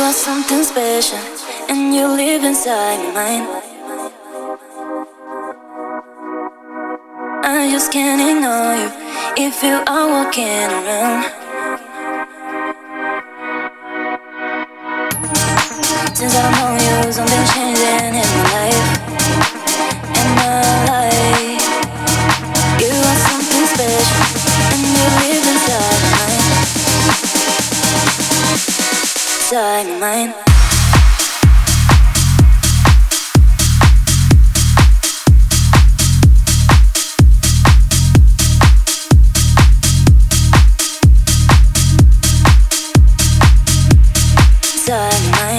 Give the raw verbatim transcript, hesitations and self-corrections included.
are something special, and you live inside my mind. I just can't ignore you if you are walking around. Since I know you, something's changing in my life, in my life. You are something special, and you live inside my mind, inside my mind. Inside my mind.